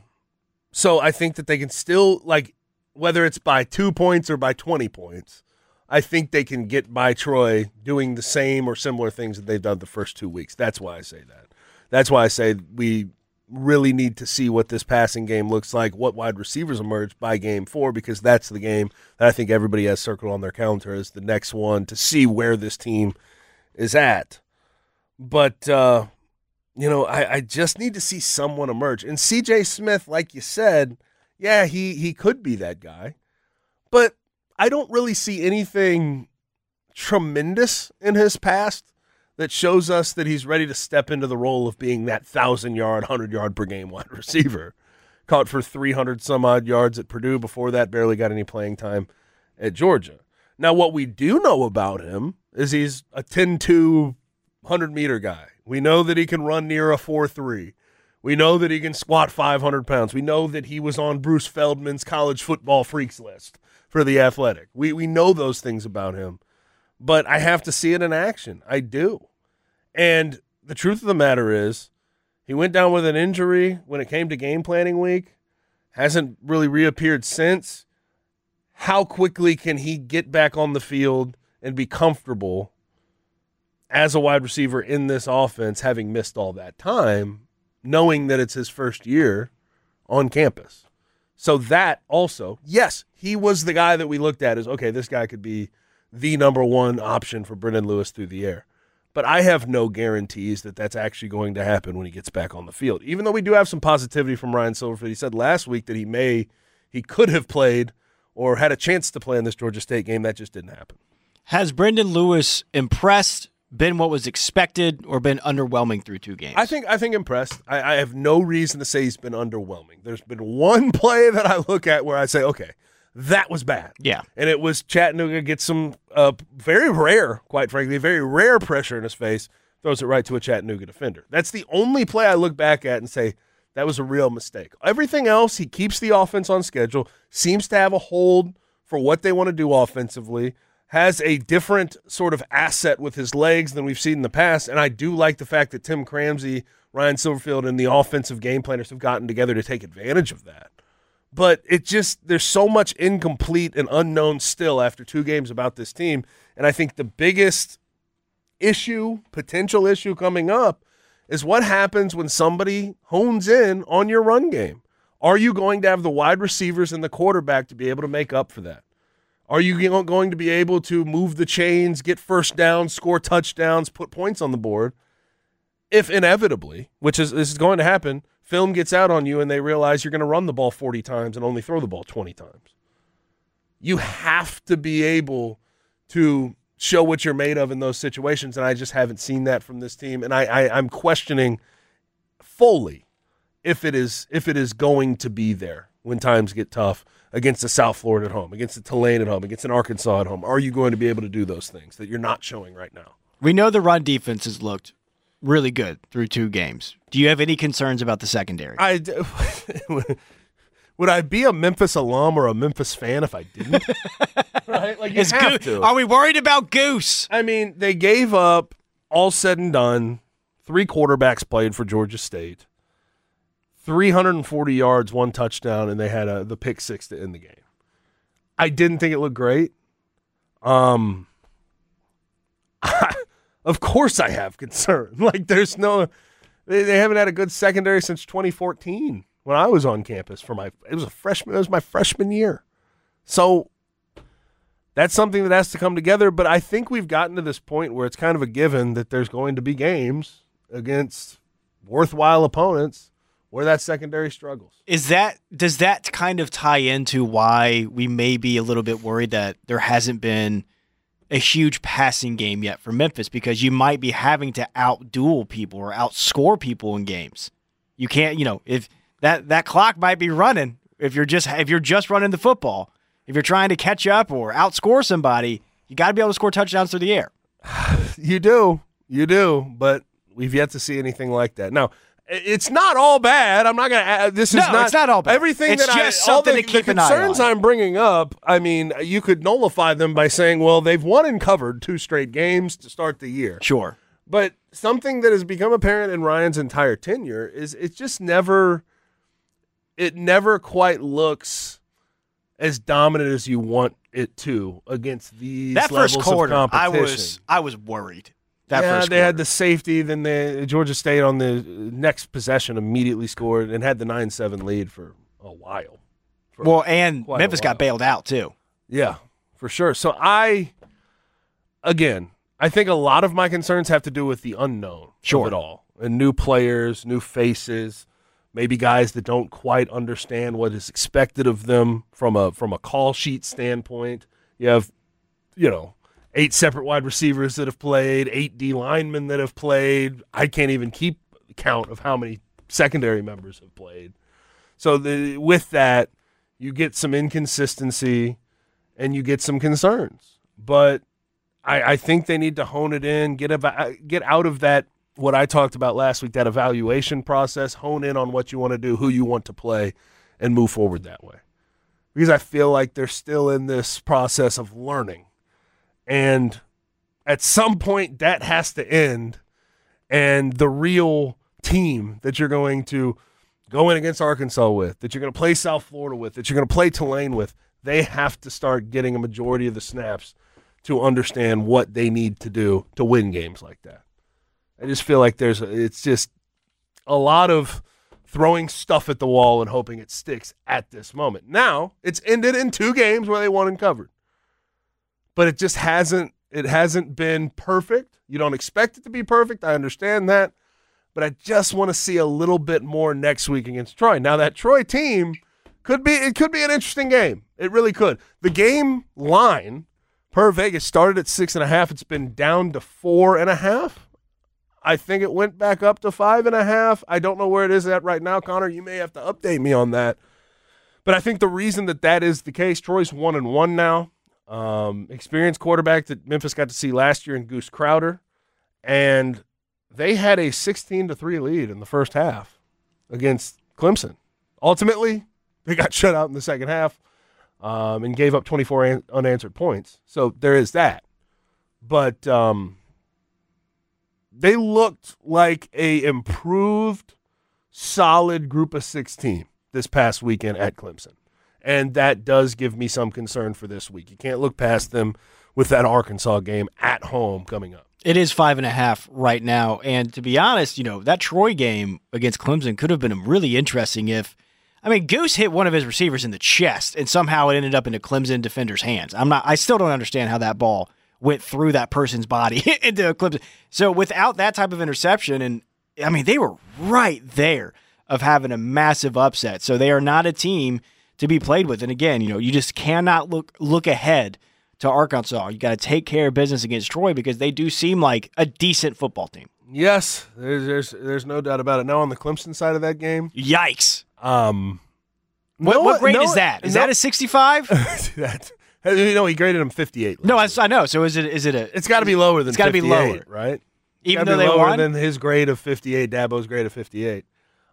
[SPEAKER 6] So I think that they can still, whether it's by 2 points or by 20 points, I think they can get by Troy doing the same or similar things that they've done the first 2 weeks. That's why I say that. That's why I say we really need to see what this passing game looks like, what wide receivers emerge by game 4, because that's the game that I think everybody has circled on their calendar as the next one to see where this team is at. But, I just need to see someone emerge. And C.J. Smith, like you said, yeah, he could be that guy. But I don't really see anything tremendous in his past that shows us that he's ready to step into the role of being that 1,000-yard, 100-yard per game wide receiver. Caught for 300-some-odd yards at Purdue. Before that, barely got any playing time at Georgia. Now, what we do know about him is he's a 10-2, 100-meter guy. We know that he can run near a 4.3. We know that he can squat 500 pounds. We know that he was on Bruce Feldman's college football freaks list for The Athletic. We know those things about him. But I have to see it in action. I do. And the truth of the matter is, he went down with an injury when it came to game planning week. Hasn't really reappeared since. How quickly can he get back on the field and be comfortable as a wide receiver in this offense, having missed all that time, knowing that it's his first year on campus? So that also, yes, he was the guy that we looked at as, okay, this guy could be the number one option for Brendan Lewis through the air. But I have no guarantees that that's actually going to happen when he gets back on the field. Even though we do have some positivity from Ryan Silverfield. He said last week that he could have played or had a chance to play in this Georgia State game. That just didn't happen.
[SPEAKER 7] Has Brendan Lewis impressed, been what was expected, or been underwhelming through 2 games?
[SPEAKER 6] I think impressed. I have no reason to say he's been underwhelming. There's been one play that I look at where I say, okay, that was bad.
[SPEAKER 7] Yeah.
[SPEAKER 6] And it was Chattanooga gets some very rare, quite frankly, very rare pressure in his face, throws it right to a Chattanooga defender. That's the only play I look back at and say, that was a real mistake. Everything else, he keeps the offense on schedule, seems to have a hold for what they want to do offensively, has a different sort of asset with his legs than we've seen in the past, and I do like the fact that Tim Cramsey, Ryan Silverfield, and the offensive game planners have gotten together to take advantage of that. But there's so much incomplete and unknown still after 2 games about this team, and I think the biggest potential issue coming up, is what happens when somebody hones in on your run game. Are you going to have the wide receivers and the quarterback to be able to make up for that? Are you going to be able to move the chains, get first downs, score touchdowns, put points on the board? If inevitably, this is going to happen, film gets out on you and they realize you're going to run the ball 40 times and only throw the ball 20 times. You have to be able to show what you're made of in those situations, and I just haven't seen that from this team. And I'm questioning fully if it is going to be there when times get tough against the South Florida at home, against the Tulane at home, against an Arkansas at home. Are you going to be able to do those things that you're not showing right now?
[SPEAKER 7] We know the run defense has looked really good through 2 games. Do you have any concerns about the secondary?
[SPEAKER 6] Would I be a Memphis alum or a Memphis fan if I didn't? Right? Like, you have to.
[SPEAKER 7] Are we worried about Goose?
[SPEAKER 6] I mean, they gave up, all said and done, 3 quarterbacks played for Georgia State, 340 yards, 1 touchdown, and they had the pick 6 to end the game. I didn't think it looked great. Of course I have concern. Like, there's no – they haven't had a good secondary since 2014 when I was on campus it was my freshman year. So that's something that has to come together, but I think we've gotten to this point where it's kind of a given that there's going to be games against worthwhile opponents where that secondary struggles.
[SPEAKER 7] Does that kind of tie into why we may be a little bit worried that there hasn't been a huge passing game yet for Memphis, because you might be having to outduel people or outscore people in games. You can't, if that clock might be running if you're just running the football. If you're trying to catch up or outscore somebody, you got to be able to score touchdowns through the air.
[SPEAKER 6] You do, but we've yet to see anything like that. Now, it's not all bad. I'm not going to. It's
[SPEAKER 7] not all bad.
[SPEAKER 6] Everything
[SPEAKER 7] it's just something to keep an eye on.
[SPEAKER 6] The concerns I'm bringing up, I mean, you could nullify them by saying, well, they've won and covered 2 straight games to start the year.
[SPEAKER 7] Sure,
[SPEAKER 6] but something that has become apparent in Ryan's entire tenure is it never quite looks as dominant as you want it to against these levels of competition.
[SPEAKER 7] I was worried.
[SPEAKER 6] They had the safety, then the Georgia State on the next possession immediately scored and had the 9-7 lead for a while.
[SPEAKER 7] And Memphis got bailed out too.
[SPEAKER 6] Yeah, for sure. So I think a lot of my concerns have to do with the unknown of it all. And new players, new faces, maybe guys that don't quite understand what is expected of them from a call sheet standpoint. You have, 8 separate wide receivers that have played, 8 D linemen that have played. I can't even keep count of how many secondary members have played. So with that, you get some inconsistency and you get some concerns. But I think they need to hone it in, get out of that, what I talked about last week, that evaluation process, hone in on what you want to do, who you want to play, and move forward that way. Because I feel like they're still in this process of learning. And at some point, that has to end, and the real team that you're going to go in against Arkansas with, that you're going to play South Florida with, that you're going to play Tulane with, they have to start getting a majority of the snaps to understand what they need to do to win games like that. I just feel like it's just a lot of throwing stuff at the wall and hoping it sticks at this moment. Now, it's ended in 2 games where they won and covered. But it just hasn't been perfect. You don't expect it to be perfect. I understand that. But I just want to see a little bit more next week against Troy. Now, that Troy team could be an interesting game. It really could. The game line per Vegas started at 6.5. It's been down to 4.5. I think it went back up to 5.5. I don't know where it is at right now, Connor. You may have to update me on that. But I think the reason that is the case, Troy's 1-1 now. Experienced quarterback that Memphis got to see last year in Goose Crowder. And they had a 16-3 lead in the first half against Clemson. Ultimately, they got shut out in the second half and gave up 24 unanswered points. So there is that. But they looked like a improved, solid group of 6 team this past weekend at Clemson. And that does give me some concern for this week. You can't look past them with that Arkansas game at home coming up.
[SPEAKER 7] It is 5.5 right now. And to be honest, that Troy game against Clemson could have been really interesting if, Goose hit one of his receivers in the chest and somehow it ended up in a Clemson defender's hands. I still don't understand how that ball went through that person's body into a Clemson. So without that type of interception, and they were right there of having a massive upset. So they are not a team to be played with. And again, you just cannot look ahead to Arkansas. You got to take care of business against Troy because they do seem like a decent football team.
[SPEAKER 6] Yes, there's no doubt about it. Now on the Clemson side of that game,
[SPEAKER 7] yikes. What grade is that? Is that a 65?
[SPEAKER 6] He graded him 58.
[SPEAKER 7] No, I know. So is it a?
[SPEAKER 6] It's got to be lower than.
[SPEAKER 7] It's got to be lower,
[SPEAKER 6] right?
[SPEAKER 7] Even though they
[SPEAKER 6] lower
[SPEAKER 7] won
[SPEAKER 6] than his grade of 58, Dabo's grade of 58.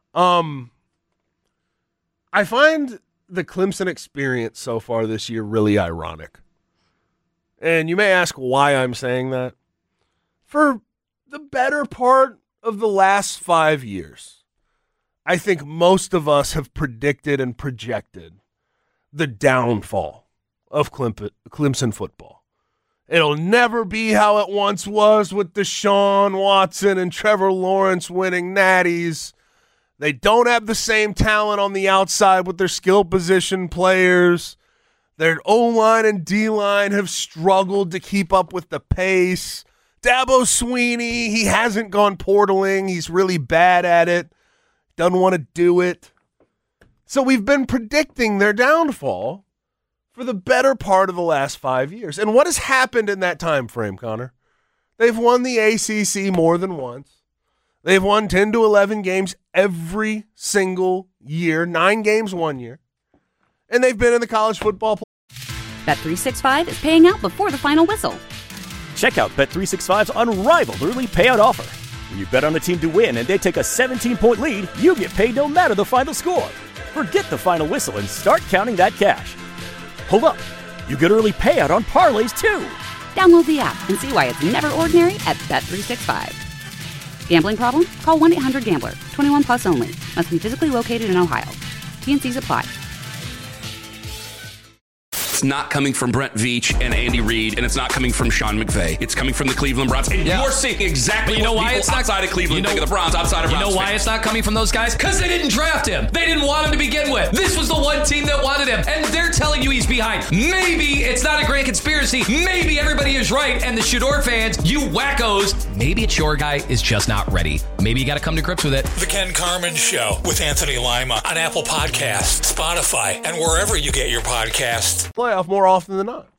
[SPEAKER 6] I find the Clemson experience so far this year really ironic. And you may ask why I'm saying that. For the better part of the last 5 years, I think most of us have predicted and projected the downfall of Clemson football. It'll never be how it once was with Deshaun Watson and Trevor Lawrence winning natties. They don't have the same talent on the outside with their skill position players. Their O-line and D-line have struggled to keep up with the pace. Dabo Swinney, he hasn't gone portaling. He's really bad at it. Doesn't want to do it. So we've been predicting their downfall for the better part of the last 5 years. And what has happened in that time frame, Connor? They've won the ACC more than once. They've won 10 to 11 games every single year, 9 games 1 year. And they've been in the college football.
[SPEAKER 1] Bet365 is paying out before the final whistle.
[SPEAKER 2] Check out Bet365's unrivaled early payout offer. When you bet on a team to win and they take a 17-point lead, you get paid no matter the final score. Forget the final whistle and start counting that cash. Hold up. You get early payout on parlays, too.
[SPEAKER 1] Download the app and see why it's never ordinary at Bet365. Gambling problem? Call 1-800-GAMBLER. 21 plus only. Must be physically located in Ohio. T&Cs apply.
[SPEAKER 3] It's not coming from Brent Veach and Andy Reid, and it's not coming from Sean McVay. It's coming from the Cleveland Browns. And you're seeing exactly why it's not outside of Cleveland. Think of the Browns outside of Browns.
[SPEAKER 4] You know why it's not coming from those guys? Because they didn't draft him. They didn't want him to begin with. This was the one team that wanted him, and they're telling you he's behind. Maybe it's not a grand conspiracy. Maybe everybody is right, and the Shador fans, you wackos, maybe it's your guy is just not ready. Maybe you got to come to grips with it.
[SPEAKER 5] The Ken Carman Show with Anthony Lima on Apple Podcasts, Spotify, and wherever you get your podcasts.
[SPEAKER 6] Playoff more often than not.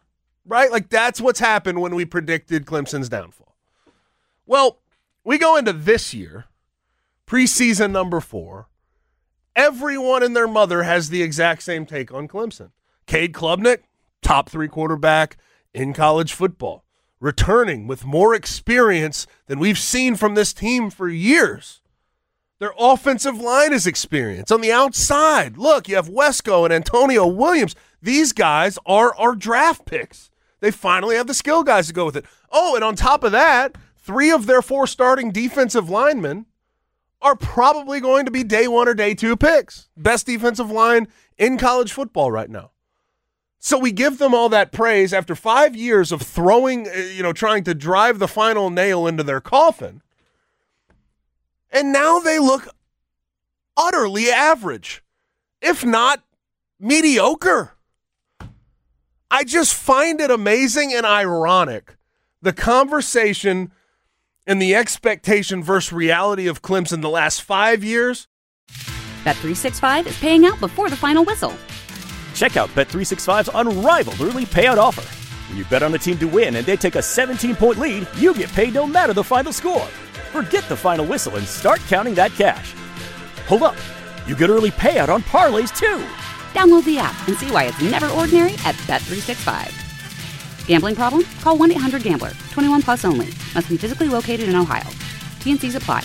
[SPEAKER 6] right? Like, that's what's happened when we predicted Clemson's downfall. Well, we go into this year, preseason number 4. Everyone and their mother has the exact same take on Clemson. Cade Klubnik, top 3 quarterback in college football, returning with more experience than we've seen from this team for years. Their offensive line is experienced. On the outside, look, you have Wesco and Antonio Williams. These guys are our draft picks. They finally have the skill guys to go with it. Oh, and on top of that, 3 of their 4 starting defensive linemen are probably going to be day 1 or day 2 picks. Best defensive line in college football right now. So we give them all that praise after 5 years of throwing, trying to drive the final nail into their coffin. And now they look utterly average, if not mediocre. I just find it amazing and ironic, the conversation and the expectation versus reality of Clemson the last 5 years.
[SPEAKER 1] Bet365 is paying out before the final whistle.
[SPEAKER 2] Check out Bet365's unrivaled early payout offer. When you bet on a team to win and they take a 17-point lead, you get paid no matter the final score. Forget the final whistle and start counting that cash. Hold up. You get early payout on parlays, too.
[SPEAKER 1] Download the app and see why it's never ordinary at Bet365. Gambling problem? Call 1-800-GAMBLER. 21 plus only. Must be physically located in Ohio. T&Cs apply.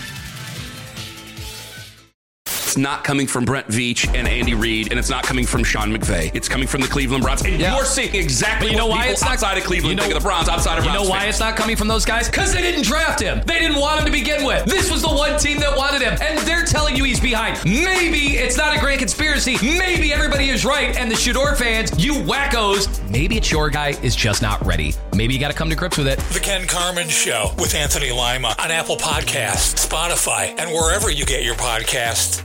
[SPEAKER 3] It's not coming from Brent Veach and Andy Reid, and it's not coming from Sean McVay. It's coming from the Cleveland Browns. And you're seeing exactly what people outside of Cleveland think of the Browns, outside of Browns.
[SPEAKER 4] You know why
[SPEAKER 3] fans.
[SPEAKER 4] it's not coming from those guys? Because they didn't draft him. They didn't want him to begin with. This was the one team that wanted him, and they're telling you he's behind. Maybe it's not a grand conspiracy. Maybe everybody is right, and the Shador fans, you wackos, maybe it's your guy is just not ready. Maybe you got to come to grips with it.
[SPEAKER 5] The Ken Carman Show with Anthony Lima on Apple Podcasts, Spotify, and wherever you get your podcasts.